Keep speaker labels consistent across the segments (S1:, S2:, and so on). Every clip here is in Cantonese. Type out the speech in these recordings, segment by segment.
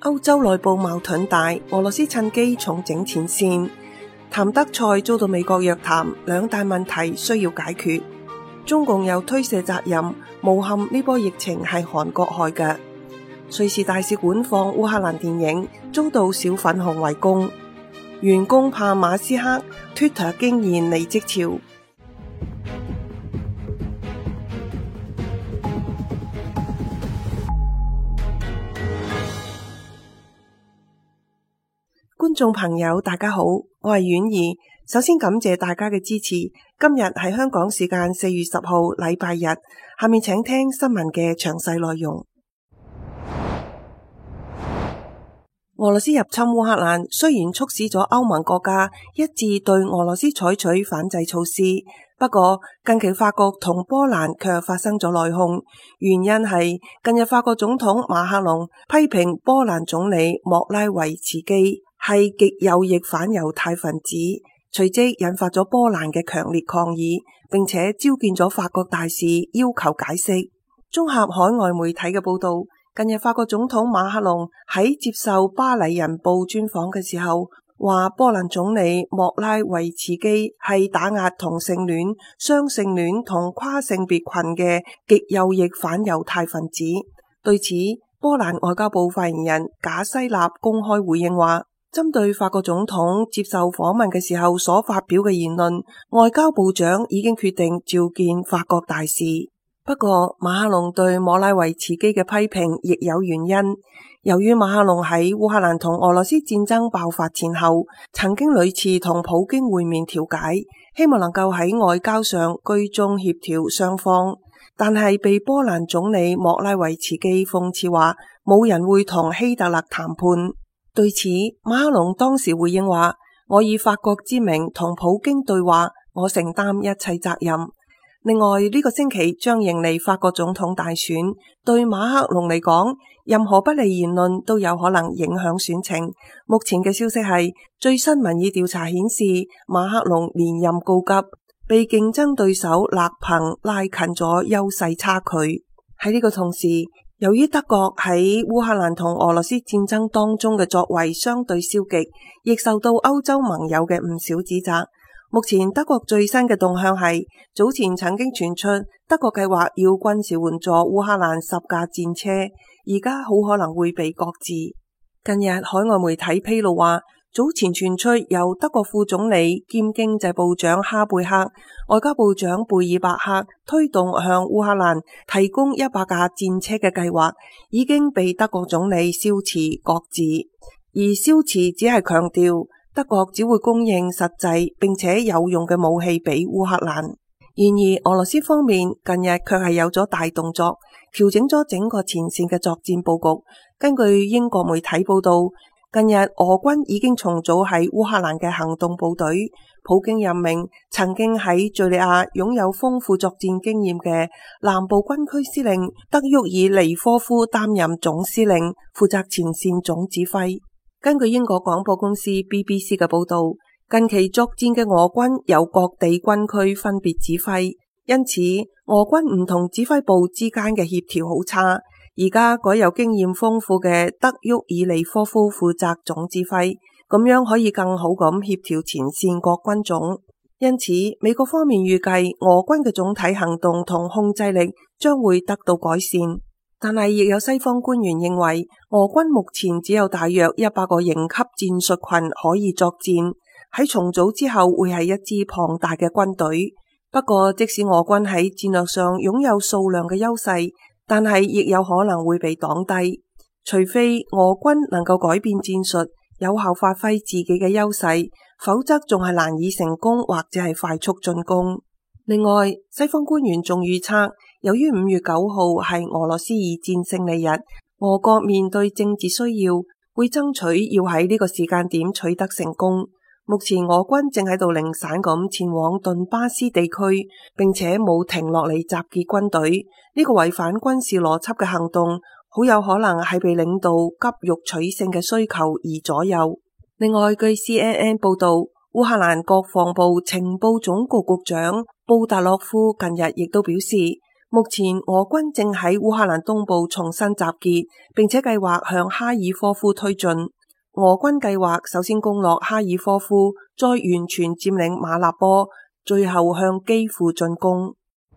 S1: 歐洲內部矛盾大，俄羅斯趁機重整前線。譚德塞遭到美國約談，兩大問題需要解決。中共又推卸責任，誣陷呢波疫情係韓國害嘅。瑞士大使館放烏克蘭電影，遭到小粉紅圍攻。員工怕馬斯克 Twitter 驚現離職潮。觀眾朋友大家好，我係婉兒。首先感謝大家嘅支持。今日係香港時間4月10號禮拜日，下面請聽新聞嘅詳細內容。俄羅斯入侵烏克蘭，雖然促使咗歐盟國家一致對俄羅斯採取反制措施，不過近期法國同波蘭卻發生咗內訌，原因係近日法國總統馬克龍批評波蘭總理莫拉維茨基係極右翼反猶太分子，隨即引發咗波蘭嘅強烈抗議，並且召見咗法國大使要求解釋。綜合海外媒體嘅報道，近日法國總統馬克龍喺接受巴黎人報專訪嘅時候，話波蘭總理莫拉維茨基係打壓同性戀、雙性戀同跨性別群嘅極右翼反猶太分子。對此，波蘭外交部發言人賈西納公開回應話，針對法國總統接受訪問嘅時候所發表嘅言論，外交部長已經決定召見法國大使。不過馬克龍對莫拉維茨基嘅批評亦有原因，由於馬克龍喺烏克蘭同俄羅斯戰爭爆發前後，曾經屢次同普京會面調解，希望能夠喺外交上居中協調雙方，但係被波蘭總理莫拉維茨基諷刺話，冇人會同希特勒談判。對此，馬克龍當時回應話，我以法國之名同普京對話，我承擔一切責任。另外，呢個星期將迎嚟法國總統大選，對馬克龍嚟講，任何不利言論都有可能影響選情。目前嘅消息係，最新民意調查顯示，馬克龍連任告急，被競爭對手勒龐拉近咗優勢差距。喺呢個同時，由於德國喺烏克蘭同俄羅斯戰爭當中嘅作為相對消極，亦受到歐洲盟友嘅唔少指責。目前德國最新嘅動向係，早前曾經傳出德國計劃要軍事援助烏克蘭10架戰車，而家好可能會被擱置。近日海外媒體披露話，早前傳出由德國副總理兼經濟部長哈貝克、外交部長貝爾伯克推動向烏克蘭提供100架戰車嘅計劃，已經被德國總理肖茨擱置。而肖茨只係強調，德國只會供應實際並且有用嘅武器俾烏克蘭。然而俄羅斯方面近日卻係有咗大動作，調整咗整個前線嘅作戰佈局。根據英國媒體報道，近日俄軍已經重組喺烏克蘭嘅行動部隊，普京任命曾經喺敘利亞擁有豐富作戰經驗嘅南部軍區司令德沃爾尼科夫擔任總司令，負責前線總指揮。根據英國廣播公司 BBC 嘅報道，近期作戰嘅俄軍由各地軍區分別指揮，因此俄軍唔同指揮部之間嘅協調好差。而家改由經驗豐富嘅德沃爾尼科夫負責總指揮，咁樣可以更好咁協調前線各軍種。因此美國方面預計俄軍嘅總體行動同控制力將會得到改善。但係亦有西方官員認為，俄軍目前只有大約100個營級戰術群可以作戰，喺重組之後會係一支龐大嘅軍隊。不過即使俄軍喺戰略上擁有數量嘅優勢，但係亦有可能會被擋低，除非俄軍能夠改變戰術，有效發揮自己嘅優勢，否則仲係難以成功或者係快速進攻。另外，西方官員仲預測，由於5月9號係俄羅斯二戰勝利日，俄國面對政治需要，會爭取要喺呢個時間點取得成功。目前俄軍正喺度零散咁前往頓巴斯地區，並且冇停落嚟集結軍隊。呢個違反軍事邏輯嘅行動，好有可能係被領導急欲取勝嘅需求而左右。另外，據 CNN 報道，烏克蘭國防部情報總局局長布達洛夫近日亦都表示， 目前俄軍正喺烏克蘭東部重新集結，並且計劃向哈爾科夫推進。俄軍計劃首先攻落哈爾科夫，再完全佔領馬納波，最後向基輔進攻。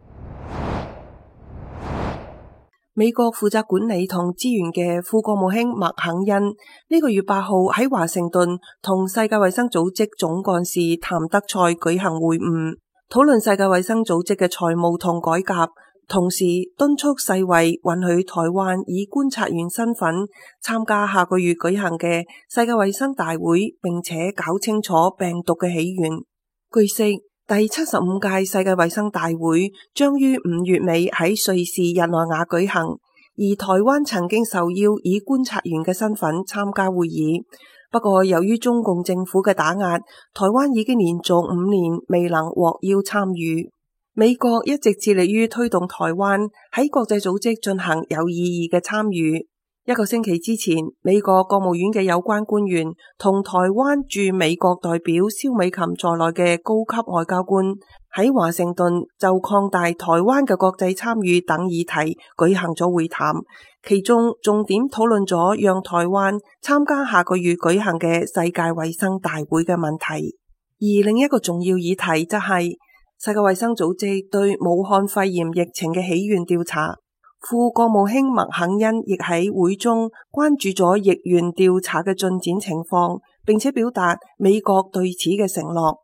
S1: 美國負責管理同資源嘅副國務卿麥肯恩呢個月8號喺華盛頓同世界衛生組織總幹事譚德塞舉行會晤，討論世界衛生組織嘅財務同改革，同時敦促世衛允許台灣以觀察員身份參加下個月舉行嘅世界衛生大會，並且搞清楚病毒嘅起源。據悉，第75屆世界衛生大會將於5月尾喺瑞士日內瓦舉行，而台灣曾經受邀以觀察員嘅身份參加會議。不過由於中共政府嘅打壓，台灣已經連續5年未能獲邀參與。美國一直致力於推動台灣喺國際組織進行有意義嘅參與。1個星期之前，美國國務院嘅有關官員同台灣駐美國代表蕭美琴在內嘅高級外交官喺華盛頓就擴大台灣嘅國際參與等議題舉行咗會談，其中重點討論咗讓台灣參加下個月舉行嘅世界衛生大會嘅問題。而另一個重要議題則係世界衛生組織對武漢肺炎疫情嘅起源調查。副國務卿麥肯恩亦喺會中關注咗疫源調查嘅進展情況，並且表達美國對此嘅承諾。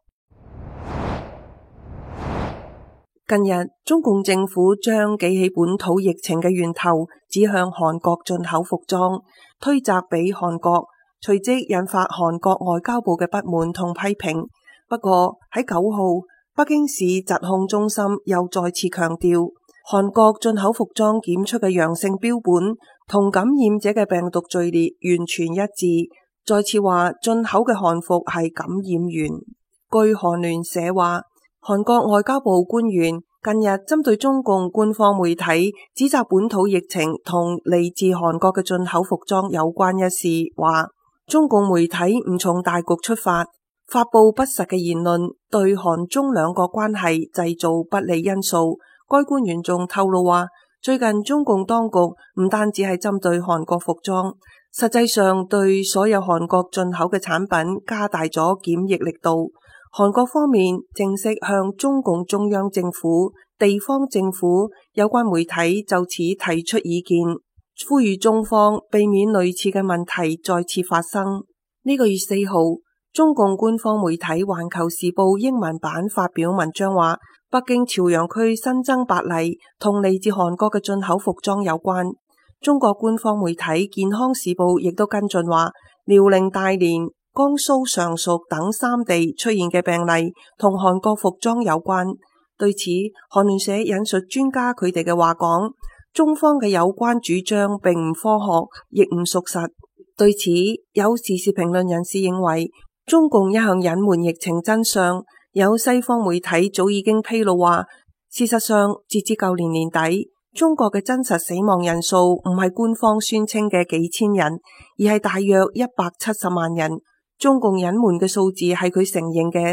S1: 近日，中共政府將記起本土疫情嘅源頭指向韓國進口服裝，推責俾韓國，隨即引發韓國外交部嘅不滿同批評。不過喺9號，北京市疾控中心又再次強調，韓國進口服裝檢出嘅陽性標本同感染者嘅病毒序列完全一致，再次話進口嘅韓服係感染源。據韓聯社話，韓國外交部官員近日針對中共官方媒體指責本土疫情同嚟自韓國嘅進口服裝有關一事，話中共媒體唔從大局出發，發佈不實嘅言論，對韓中兩國關係製造不利因素。該官員仲透露話，最近中共當局唔單止係針對韓國服裝，實際上對所有韓國進口嘅產品加大咗檢疫力度。韓國方面正式向中共中央政府、地方政府、有關媒體就此提出意見，呼籲中方避免類似嘅問題再次發生。呢個月4號，中共官方媒體《環球時報》英文版發表文章話，北京朝陽區新增8例同嚟自韓國嘅進口服裝有關。中國官方媒體《健康時報》亦都跟進話，遼寧大連、江蘇常熟等3地出現嘅病例同韓國服裝有關。對此，韓聯社引述專家佢哋嘅話講，中方嘅有關主張並唔科學，亦唔屬實。對此，有時事評論人士認為，中共一向隱瞞疫情真相。有西方媒體早已經披露話，事實上截至舊年年底，中國嘅真實死亡人數唔係官方宣稱嘅幾千人，而係大約170萬人。中共隱瞞嘅數字係佢承認嘅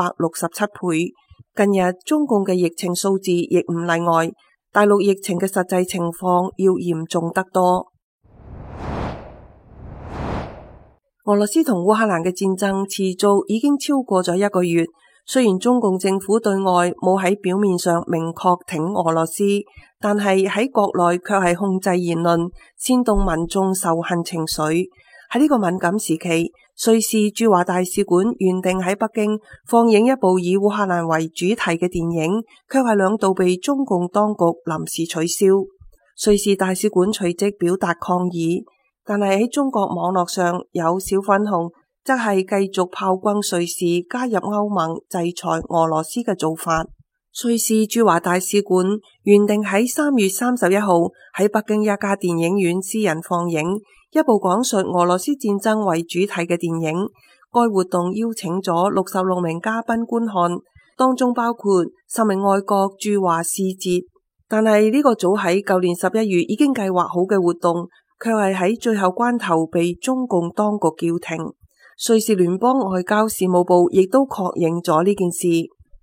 S1: 367倍。近日中共嘅疫情數字亦唔例外，大陸疫情嘅實際情況要嚴重得多。俄羅斯同烏克蘭嘅戰爭持續已經超過咗1個月。雖然中共政府對外冇喺表面上明確挺俄羅斯，但係喺國內卻係控制言論，煽動民眾仇恨情緒。喺呢個敏感時期，瑞士駐華大使館原定喺北京放映一部以烏克蘭為主題嘅電影，卻係2度被中共當局臨時取消。瑞士大使館隨即表達抗議，但係喺中國網絡上有小粉紅則係繼續炮轟瑞士加入歐盟制裁俄羅斯嘅做法。瑞士駐華大使館原定喺3月31號喺北京一家電影院私人放映一部講述俄羅斯戰爭為主題嘅電影。該活動邀請咗66名嘉賓觀看，當中包括10名外國駐華使節。但係呢個早喺舊年11月已經計劃好嘅活動，卻係喺最後關頭被中共當局叫停。瑞士聯邦外交事務部亦都確認咗呢件事，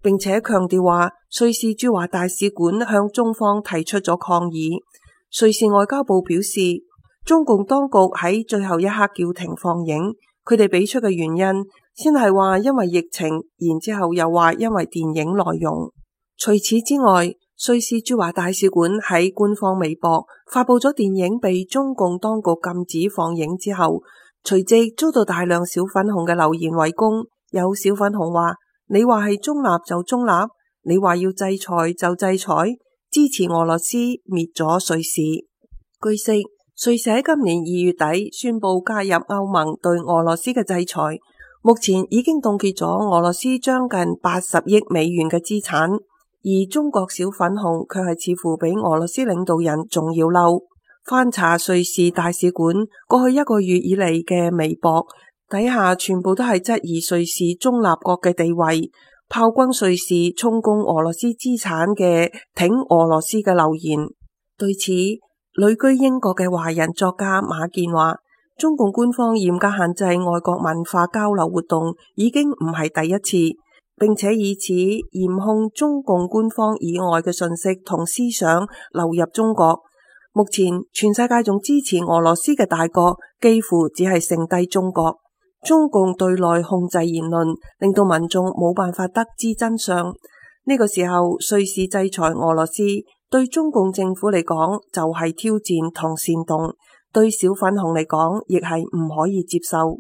S1: 並且強調話瑞士駐華大使館向中方提出咗抗議。瑞士外交部表示，中共當局喺最後一刻叫停放映，佢哋俾出嘅原因先係話因為疫情，然之後又話因為電影內容。除此之外，瑞士駐華大使館喺官方微博發佈咗電影被中共當局禁止放映之後，隨即遭到大量小粉紅嘅留言圍攻。有小粉紅話：你話係中立就中立，你話要制裁就制裁，支持俄羅斯滅咗瑞士。據悉，瑞士喺今年2月底宣布加入歐盟對俄羅斯嘅制裁，目前已經凍結咗俄羅斯將近80億美元嘅資產，而中國小粉紅卻係似乎比俄羅斯領導人仲要嬲。翻查瑞士大使館過去1個月以嚟嘅微博，底下全部都係質疑瑞士中立國嘅地位，炮轟瑞士充公俄羅斯資產嘅挺俄羅斯嘅留言。對此，旅居英國嘅華人作家馬健話，中共官方嚴格限制外國文化交流活動已經唔係第一次，並且以此嚴控中共官方以外嘅信息同思想流入中國。目前全世界仲支持俄羅斯嘅大國幾乎只係剩低中國。中共對內控制言論，令到民眾冇辦法得知真相。呢個時候，瑞士制裁俄羅斯對中共政府嚟講就係挑戰同煽動，對小粉紅嚟講亦係唔可以接受。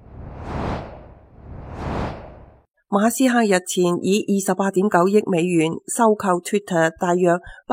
S1: 馬斯克日前以28.9億美元收購 Twitter 大約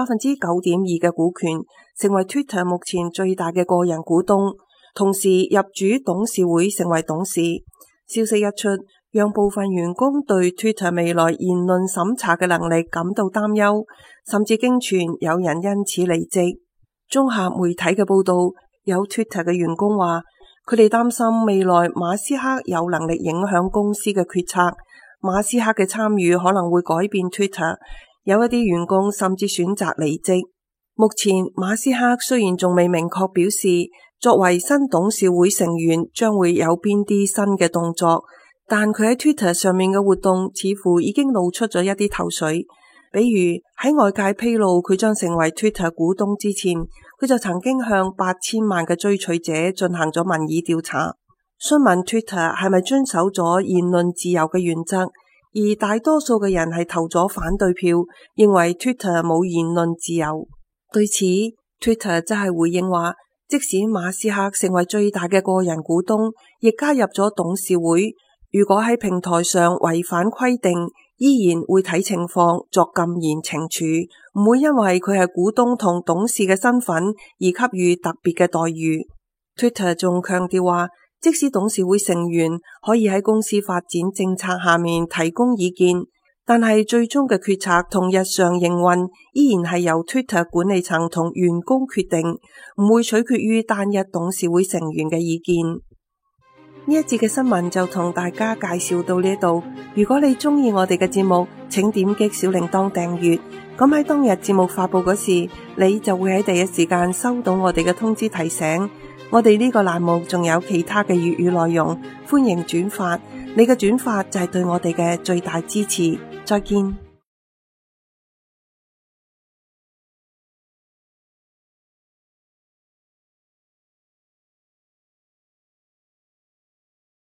S1: 9.2%嘅股權，成為 Twitter 目前最大嘅個人股東，同時入主董事會成為董事。消息一出，讓部分員工對 Twitter 未來言論審查嘅能力感到擔憂，甚至驚傳有人因此離職。綜合媒體嘅報道，有 Twitter 嘅員工話，佢哋擔心未來馬斯克有能力影響公司嘅決策，馬斯克嘅參與可能會改變 Twitter。有一啲員工甚至選擇離職。目前馬斯克雖然仲未明確表示作為新董事會成員將會有邊啲新嘅動作，但佢喺 Twitter 上面嘅活動似乎已經露出咗一啲頭緒。比如喺外界披露佢將成為 Twitter 股東之前，佢就曾經向8000萬嘅追隨者進行咗民意調查，詢問 Twitter 係咪遵守咗言論自由嘅原則，而大多數嘅人係投咗反對票，認為 Twitter 冇言論自由。對此 Twitter 則係回應話，即使馬斯克成為最大嘅個人股東，亦加入咗董事會，如果喺平台上違反規定，依然會睇情況作禁言懲處，唔會因為佢係股東同董事嘅身份而給予特別嘅待遇。Twitter 仲強調話，即使董事會成員可以喺公司發展政策下面提供意見，但係最終嘅決策同日常營運依然係由 Twitter 管理層同員工決定，唔會取決於單一董事會成員嘅意見。呢一節嘅新聞就同大家介紹到呢度。如果你中意我哋嘅節目，請點擊小鈴鐺訂閱，咁喺當日節目發佈嗰時，你就會喺第一時間收到我哋嘅通知提醒。我哋呢個欄目仲有其他嘅粵語內容，歡迎轉發，你嘅轉發就係對我哋嘅最大支持。再見。